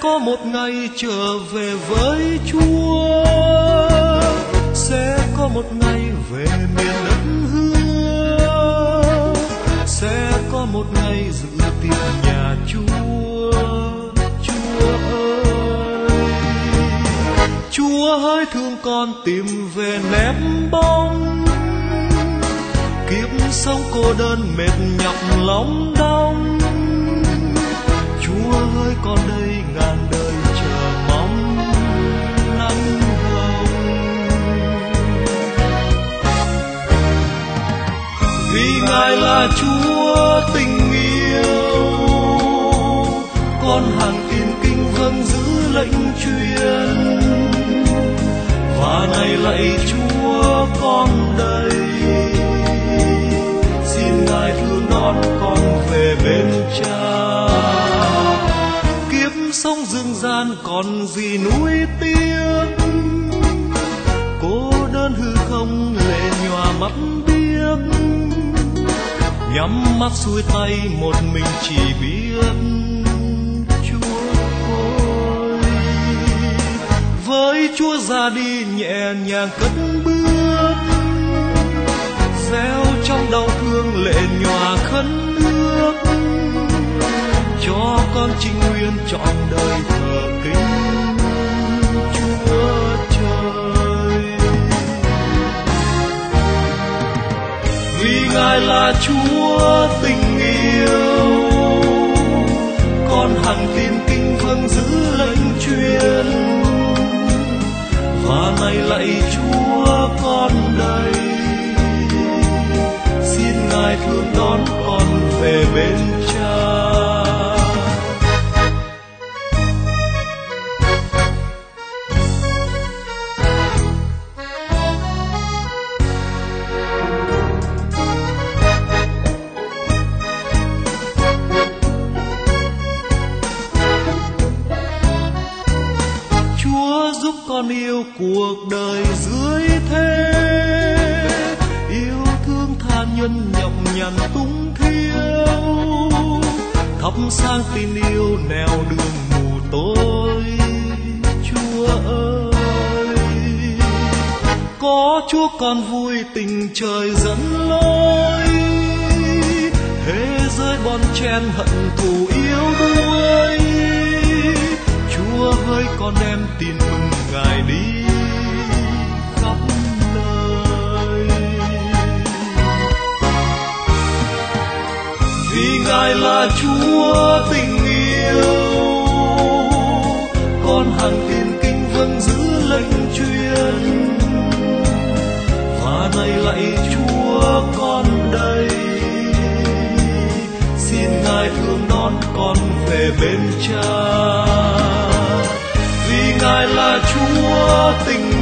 có một ngày trở về với Chúa, sẽ có một ngày về miền đất hứa, sẽ có một ngày dự tiệc nhà Chúa. Chúa ơi, Chúa hỡi thương con tìm về nếp bóng, kiếp sống cô đơn mệt nhọc lòng đong. Chúa ơi, con đây ngàn đời chờ mong nắng hồng. Vì Ngài là Chúa tình yêu, con hàng tin kinh vâng giữ lệnh truyền. Và này lạy Chúa, con đây xin Ngài thương đón con về bên Cha. Kiếp sống dương gian còn gì nuối tiếc, cô đơn hư không lệ nhòa mắt biếc. Nhắm mắt xuôi tay một mình chỉ biết Chúa ôi. Với Chúa ra đi nhẹ nhàng cất bước, gieo trong đau thương lệ nhòa khấn ước. Cho con trinh nguyên trọn đời thờ kính Chúa trời. Vì Ngài là Chúa tình yêu, con hằng tin kinh vâng giữ lệnh truyền. Và này lạy Chúa, con đây xin Ngài thương đón con về bên Cha. Chúa giúp con yêu cuộc đời dưới thế, yêu thương tha nhân nhọc nhằn tung thiếu, thắp sáng tin yêu nẻo đường mù tối. Chúa ơi, có Chúa con vui tình trời dẫn lối, thế giới bon chen hận thù yếu đuối. Chúa hỡi, con đem tin mừng Ngài đi khắp nơi. Vì Ngài là Chúa tình yêu, con hằng tin kinh vâng giữ lệnh truyền. Và này lạy Chúa, con đây xin Ngài thương đón con về bên Cha. Vì Ngài là Chúa tình